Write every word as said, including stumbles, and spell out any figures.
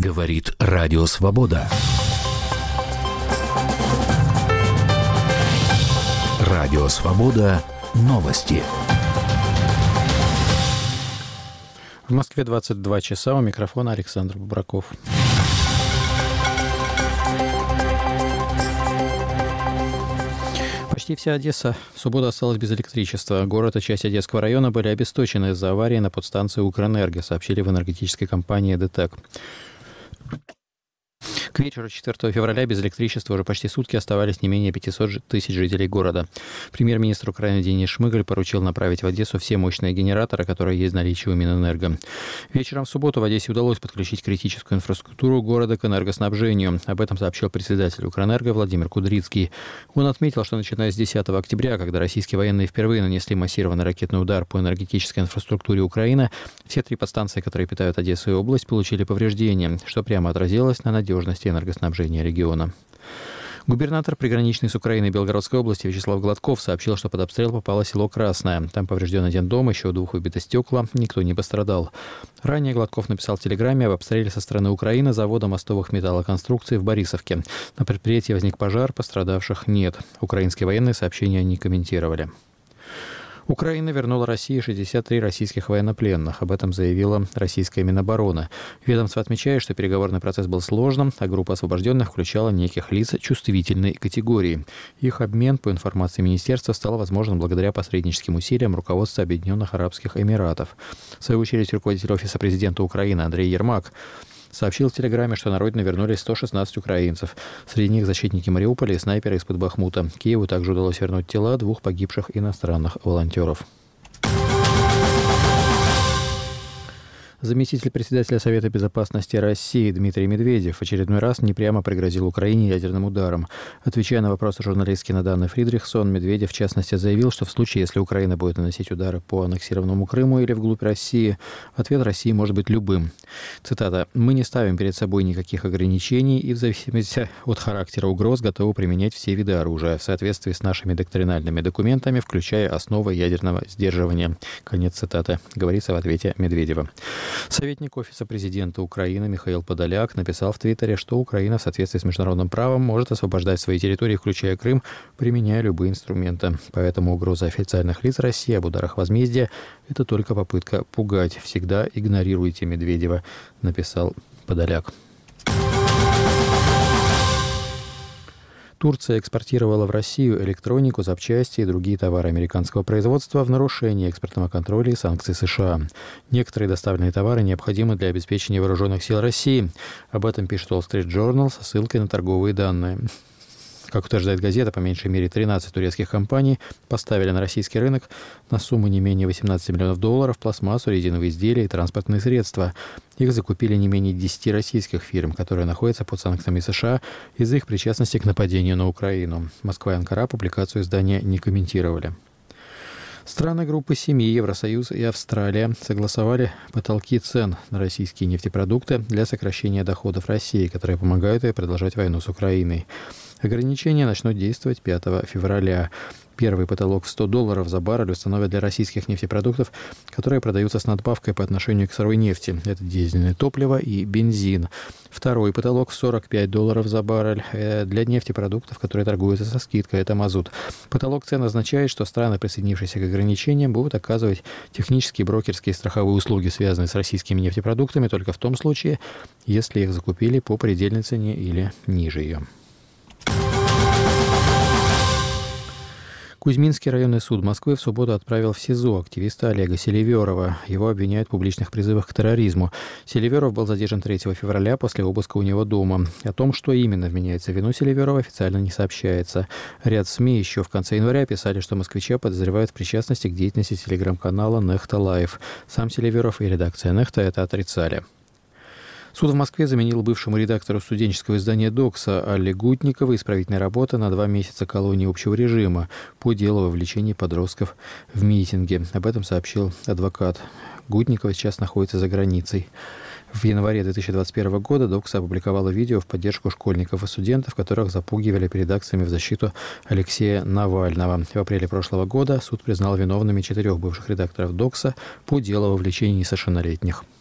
Говорит Радио Свобода. Радио Свобода. Новости. В Москве двадцать два часа. У микрофона Александр Бубраков. Почти вся Одесса в субботу осталась без электричества. Город и часть Одесского района были обесточены из-за аварии на подстанции Укрэнерго, сообщили в энергетической компании ДТЭК. К вечеру четвёртого февраля без электричества уже почти сутки оставались не менее пятьсот тысяч жителей города. Премьер-министр Украины Денис Шмыгаль поручил направить в Одессу все мощные генераторы, которые есть в наличии у Минэнерго. Вечером в субботу в Одессе удалось подключить критическую инфраструктуру города к энергоснабжению. Об этом сообщил председатель Укрэнерго Владимир Кудрицкий. Он отметил, что начиная с десятого октября, когда российские военные впервые нанесли массированный ракетный удар по энергетической инфраструктуре Украины, все три подстанции, которые питают Одессу и область, получили повреждения, что прямо отразилось на надежности энергоснабжения региона. Губернатор приграничной с Украиной Белгородской области Вячеслав Гладков сообщил, что под обстрел попало село Красное. Там поврежден один дом, еще у двух выбито стекла, никто не пострадал. Ранее Гладков написал в телеграмме об обстреле со стороны Украины завода мостовых металлоконструкций в Борисовке. На предприятии возник пожар, пострадавших нет. Украинские военные сообщения не комментировали. Украина вернула России шестьдесят три российских военнопленных. Об этом заявила российская Минобороны. Ведомство отмечает, что переговорный процесс был сложным, а группа освобожденных включала неких лиц чувствительной категории. Их обмен, по информации министерства, стал возможен благодаря посредническим усилиям руководства Объединенных Арабских Эмиратов. В свою очередь, руководитель Офиса президента Украины Андрей Ермак сообщил в телеграмме, что на родину вернулись сто шестнадцать украинцев. Среди них защитники Мариуполя и снайперы из-под Бахмута. Киеву также удалось вернуть тела двух погибших иностранных волонтеров. Заместитель председателя Совета безопасности России Дмитрий Медведев в очередной раз непрямо пригрозил Украине ядерным ударом. Отвечая на вопросы журналистки Наданы Фридрихсон, Медведев в частности заявил, что в случае, если Украина будет наносить удары по аннексированному Крыму или вглубь России, ответ России может быть любым. Цитата: «Мы не ставим перед собой никаких ограничений и в зависимости от характера угроз готовы применять все виды оружия в соответствии с нашими доктринальными документами, включая основы ядерного сдерживания». Конец цитаты, говорится в ответе Медведева. Советник Офиса президента Украины Михаил Подоляк написал в Твиттере, что Украина в соответствии с международным правом может освобождать свои территории, включая Крым, применяя любые инструменты. Поэтому угроза официальных лиц России об ударах возмездия – это только попытка пугать. Всегда игнорируйте Медведева, написал Подоляк. Турция экспортировала в Россию электронику, запчасти и другие товары американского производства в нарушении экспортного контроля и санкций США. Некоторые доставленные товары необходимы для обеспечения вооруженных сил России. Об этом пишет Wall Street Journal со ссылкой на торговые данные. Как утверждает газета, по меньшей мере тринадцать турецких компаний поставили на российский рынок на сумму не менее восемнадцати миллионов долларов пластмассу, резиновые изделия и транспортные средства. Их закупили не менее десяти российских фирм, которые находятся под санкциями США из-за их причастности к нападению на Украину. Москва и Анкара публикацию издания не комментировали. Страны группы семи, Евросоюз и Австралия, согласовали потолки цен на российские нефтепродукты для сокращения доходов России, которые помогают ей продолжать войну с Украиной. Ограничения начнут действовать пятого февраля. Первый потолок в сто долларов за баррель установят для российских нефтепродуктов, которые продаются с надбавкой по отношению к сырой нефти. Это дизельное топливо и бензин. Второй потолок в сорок пять долларов за баррель для нефтепродуктов, которые торгуются со скидкой. Это мазут. Потолок цен означает, что страны, присоединившиеся к ограничениям, будут оказывать технические, брокерские и страховые услуги, связанные с российскими нефтепродуктами, только в том случае, если их закупили по предельной цене или ниже ее. Кузьминский районный суд Москвы в субботу отправил в СИЗО активиста Олега Селиверова. Его обвиняют в публичных призывах к терроризму. Селиверов был задержан третьего февраля после обыска у него дома. О том, что именно вменяется в вину Селиверова, официально не сообщается. Ряд СМИ еще в конце января писали, что москвича подозревают в причастности к деятельности телеграм-канала «Нехта Лайв». Сам Селиверов и редакция «Нехта» это отрицали. Суд в Москве заменил бывшему редактору студенческого издания «Докса» Алле Гутниковой исправительной работы на два месяца колонии общего режима по делу о вовлечении подростков в митинги. Об этом сообщил адвокат. Гутникова сейчас находится за границей. В январе две тысячи двадцать первого года «Докса» опубликовала видео в поддержку школьников и студентов, которых запугивали перед акциями в защиту Алексея Навального. В апреле прошлого года суд признал виновными четырех бывших редакторов «Докса» по делу о вовлечении несовершеннолетних.